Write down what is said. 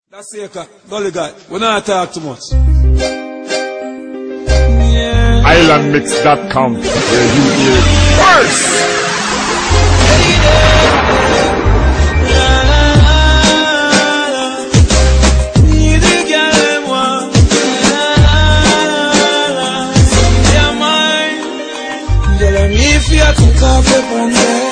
That's it, Gully guy. We not talk too much. Islandmix.com, where you hear first. If you cook off your